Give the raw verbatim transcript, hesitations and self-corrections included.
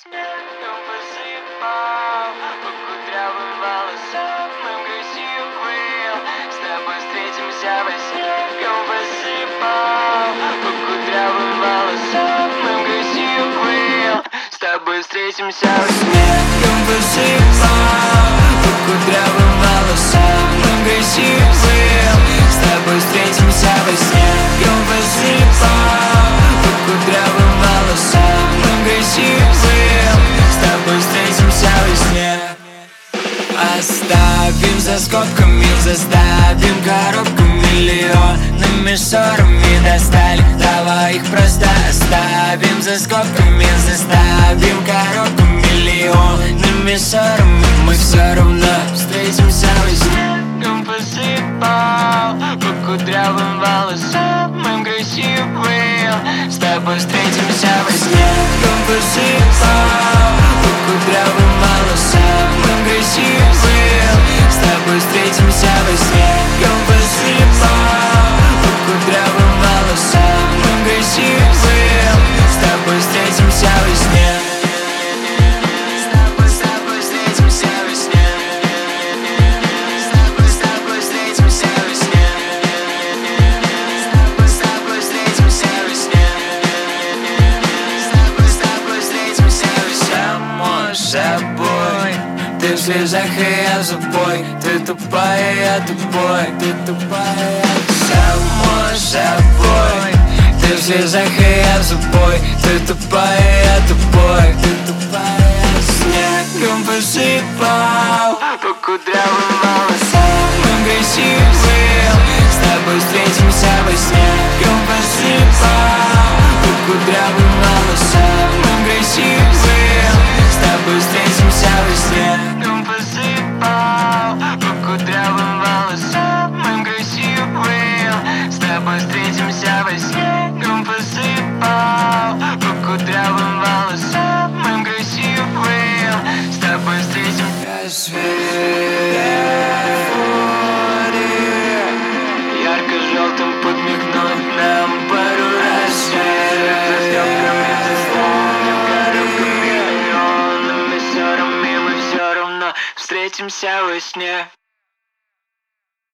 снегом посыпал по кудрявым волосам моим красивым. С тобой встретимся во снегом посыпал по кудрявым волосам моим красивым. С тобой встретимся во снегом посыпал по кудрявым волосам моим красивым. С тобой встретимся во снегом посыпал по кудрявым волосам моим красивым. С тобой встретимся во сне. Оставим за скобками, заставим коробку миллионами ссорами достали. Давай их просто оставим за скобками, заставим коробку миллионами ссорами. Мы все равно встретимся во снегом посыпал по кудрявым волосам моим красивым. С тобой встретимся во снегом посыпал по кудрявым волосам моим красивым. С тобой встретимся во снегом посыпал по кудрявым волосам моим красивым. С тобой встретимся во сне. Собой. Ты в слезах, и я забой. Ты тупая, я тупой. Ты тупая, само собой. Ты в слезах, и я забой. Ты тупая, я тупой. Ты тупая. Снегом посыпал по кудрявым волосам моим красивым. С тобой встретимся во снегом посыпал по кудрявым волосам моим красивым. С тобой встретимся во сне. Снегом посыпал по кудрявым волосам моим красивым. С тобой встретимся во снегом посыпал по кудрявым волосам моим красивым. С тобой встретимся. Ярко-желтым подмигнуть нам пару раз. Встретимся во сне.